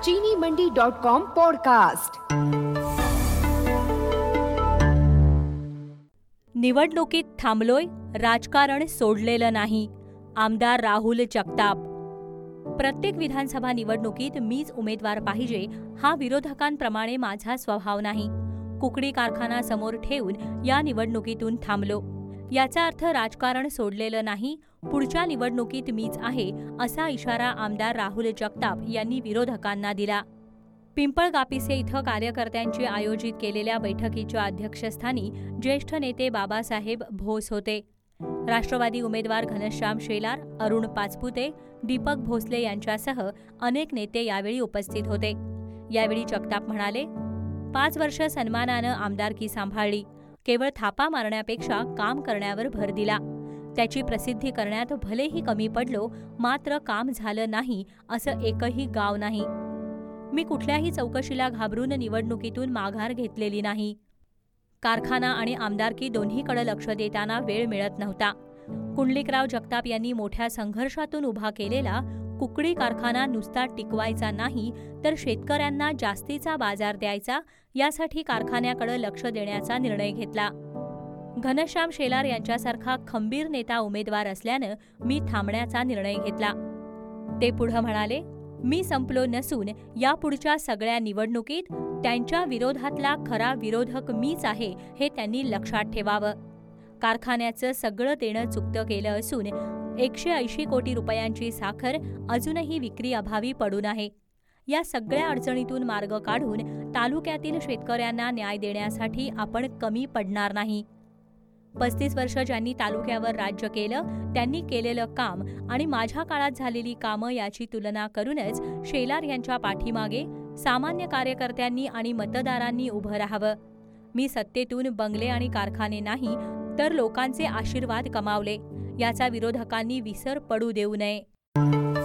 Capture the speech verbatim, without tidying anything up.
चीनी मंडी dot com podcast. निवडणुकीत थांबलोय, राजकारण सोडलेलं नाही. आमदार राहुल जगताप. प्रत्येक विधानसभा निवडणुकीत मीच उमेदवार पाहिजे हा विरोधकांप्रमाणे माझा स्वभाव नाही. कुकडी कारखाना समोर ठेवून या निवडणुकीतून थांबलो. याचा अर्थ राजकारण सोडलेलं नाही, पुढच्या निवडणुकीत मीच आहे असा इशारा आमदार राहुल जगताप यांनी विरोधकांना दिला. पिंपळगापिसे इथं कार्यकर्त्यांची आयोजित केलेल्या बैठकीच्या अध्यक्षस्थानी ज्येष्ठ नेते बाबासाहेब भोस होते. राष्ट्रवादी उमेदवार घनश्याम शेलार, अरुण पाचपुते, दीपक भोसले यांच्यासह अनेक नेते यावेळी उपस्थित होते. यावेळी जगताप म्हणाले, पाच वर्ष सन्मानानं आमदारकी सांभाळली. केवळ थापा मारण्यापेक्षा काम करण्यावर भर दिला. त्याची प्रसिद्धी करण्यात भलेही कमी पडलो, मात्र काम झालं नाही असं एकही गाव नाही. मी कुठल्याही चौकशीला घाबरून निवडणुकीतून माघार घेतलेली नाही. कारखाना आणि आमदारकी दोन्हीकडे लक्ष देताना वेळ मिळत नव्हता. कुंडलिकराव जगताप यांनी मोठ्या संघर्षातून उभा केलेला कुकडी कारखाना नुसता टिकवायचा नाही, तर शेतकऱ्यांना जास्तीचा बाजार द्यायचा, यासाठी कारखान्याकडे लक्ष देण्याचा निर्णय घेतला. घनश्याम शेलार यांच्यासारखा खंबीर नेता उमेदवार असल्यानं मी थांबण्याचा निर्णय घेतला. ते पुढं म्हणाले, मी संपलो नसून यापुढच्या सगळ्या निवडणुकीत त्यांच्या विरोधातला खरा विरोधक मीच आहे हे त्यांनी लक्षात ठेवावं. कारखान्याचं सगळं देणं चुकतं केलं असून एकशे ऐंशी कोटी रुपयांची साखर अजूनही विक्री अभावी पडून आहे. या सगळ्या अडचणीतून मार्ग काढून तालुक्यातील शेतकऱ्यांना न्याय देण्यासाठी आपण कमी पडणार नाही. पस्तीस वर्ष ज्यांनी तालुक्यावर राज्य केलं त्यांनी केलेलं काम आणि माझ्या काळात झालेली कामं याची तुलना करूनच शेलार यांच्या पाठीमागे सामान्य कार्यकर्त्यांनी आणि मतदारांनी उभं राहावं. मी सत्तेतून बंगले आणि कारखाने नाही, तर लोकांचे आशीर्वाद कमावले. याचा विरोधकांनी विसर पडू देऊ नये.